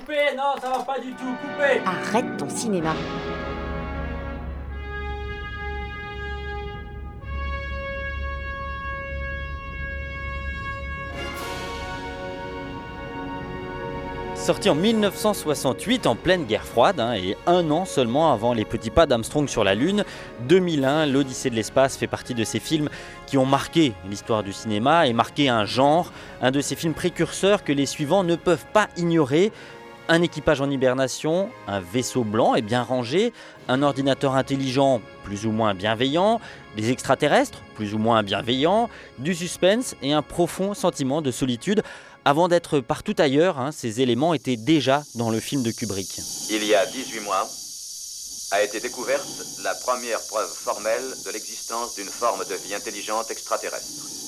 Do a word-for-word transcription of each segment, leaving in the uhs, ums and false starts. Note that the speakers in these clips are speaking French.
Coupez, non, ça va pas du tout, coupez. Arrête ton cinéma. Sorti en mille neuf cent soixante-huit, en pleine guerre froide, hein, et un an seulement avant les petits pas d'Armstrong sur la Lune, deux mille un, l'Odyssée de l'espace fait partie de ces films qui ont marqué l'histoire du cinéma et marqué un genre, un de ces films précurseurs que les suivants ne peuvent pas ignorer. Un équipage en hibernation, un vaisseau blanc et bien rangé, un ordinateur intelligent plus ou moins bienveillant, des extraterrestres plus ou moins bienveillants, du suspense et un profond sentiment de solitude. Avant d'être partout ailleurs, hein, ces éléments étaient déjà dans le film de Kubrick. Il y a dix-huit mois, a été découverte la première preuve formelle de l'existence d'une forme de vie intelligente extraterrestre.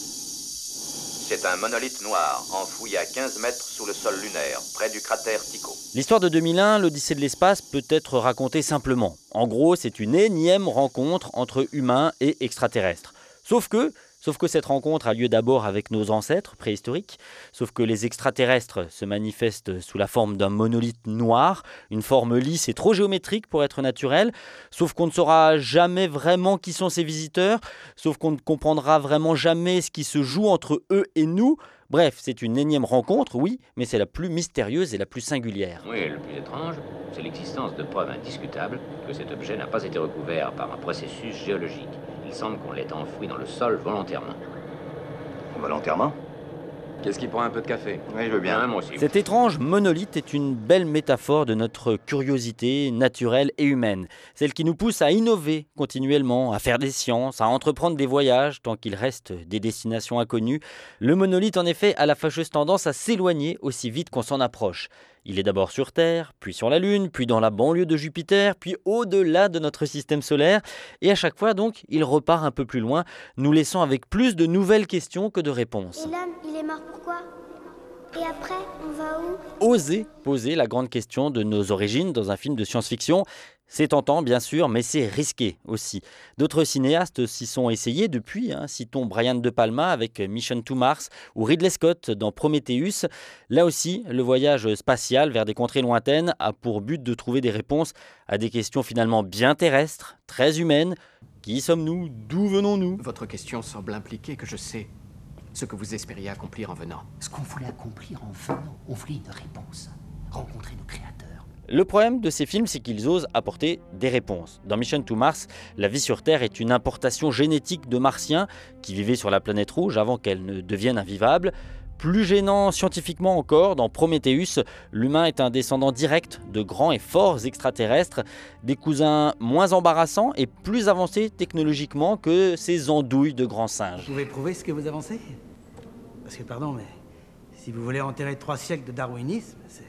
C'est un monolithe noir enfoui à quinze mètres sous le sol lunaire, près du cratère Tycho. L'histoire de deux mille un, l'Odyssée de l'espace, peut être racontée simplement. En gros, c'est une énième rencontre entre humains et extraterrestres. Sauf que, sauf que cette rencontre a lieu d'abord avec nos ancêtres préhistoriques, sauf que les extraterrestres se manifestent sous la forme d'un monolithe noir, une forme lisse et trop géométrique pour être naturelle, sauf qu'on ne saura jamais vraiment qui sont ces visiteurs, sauf qu'on ne comprendra vraiment jamais ce qui se joue entre eux et nous. Bref, c'est une énième rencontre, oui, mais c'est la plus mystérieuse et la plus singulière. Oui, le plus étrange, c'est l'existence de preuves indiscutables que cet objet n'a pas été recouvert par un processus géologique. Il semble qu'on l'ait enfoui dans le sol volontairement. Volontairement ? Qu'est-ce qui prend un peu de café ? Oui, je veux bien. Bien, moi aussi. Cet étrange monolithe est une belle métaphore de notre curiosité naturelle et humaine. Celle qui nous pousse à innover continuellement, à faire des sciences, à entreprendre des voyages tant qu'il reste des destinations inconnues. Le monolithe, en effet, a la fâcheuse tendance à s'éloigner aussi vite qu'on s'en approche. Il est d'abord sur Terre, puis sur la Lune, puis dans la banlieue de Jupiter, puis au-delà de notre système solaire. Et à chaque fois, donc, il repart un peu plus loin, nous laissant avec plus de nouvelles questions que de réponses. Et l'homme, il est mort pourquoi ? Et après, on va où ? Oser poser la grande question de nos origines dans un film de science-fiction, c'est tentant bien sûr, mais c'est risqué aussi. D'autres cinéastes s'y sont essayés depuis, hein, citons Brian De Palma avec Mission to Mars ou Ridley Scott dans Prometheus. Là aussi, le voyage spatial vers des contrées lointaines a pour but de trouver des réponses à des questions finalement bien terrestres, très humaines. Qui sommes-nous ? D'où venons-nous ? Votre question semble impliquer que je sais ce que vous espériez accomplir en venant. Ce qu'on voulait accomplir en venant, on voulait une réponse. Rencontrer nos créateurs. Le problème de ces films, c'est qu'ils osent apporter des réponses. Dans Mission to Mars, la vie sur Terre est une importation génétique de martiens qui vivaient sur la planète rouge avant qu'elle ne devienne invivable. Plus gênant scientifiquement encore, dans Prometheus, l'humain est un descendant direct de grands et forts extraterrestres, des cousins moins embarrassants et plus avancés technologiquement que ces andouilles de grands singes. Vous pouvez prouver ce que vous avancez ? Parce que, pardon, mais si vous voulez enterrer trois siècles de darwinisme, c'est...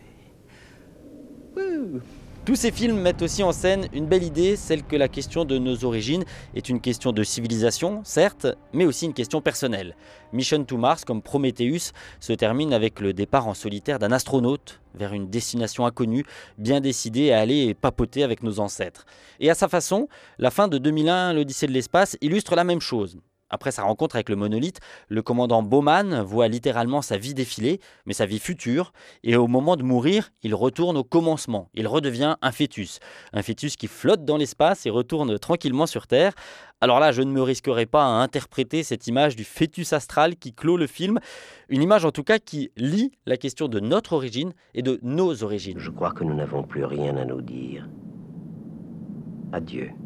Wouh. Tous ces films mettent aussi en scène une belle idée, celle que la question de nos origines est une question de civilisation, certes, mais aussi une question personnelle. Mission to Mars, comme Prometheus, se termine avec le départ en solitaire d'un astronaute vers une destination inconnue, bien décidé à aller papoter avec nos ancêtres. Et à sa façon, la fin de deux mille un, l'Odyssée de l'espace, illustre la même chose. Après sa rencontre avec le monolithe, le commandant Bowman voit littéralement sa vie défiler, mais sa vie future, et au moment de mourir, il retourne au commencement. Il redevient un fœtus. Un fœtus qui flotte dans l'espace et retourne tranquillement sur Terre. Alors là, je ne me risquerai pas à interpréter cette image du fœtus astral qui clôt le film. Une image en tout cas qui lie la question de notre origine et de nos origines. Je crois que nous n'avons plus rien à nous dire. Adieu.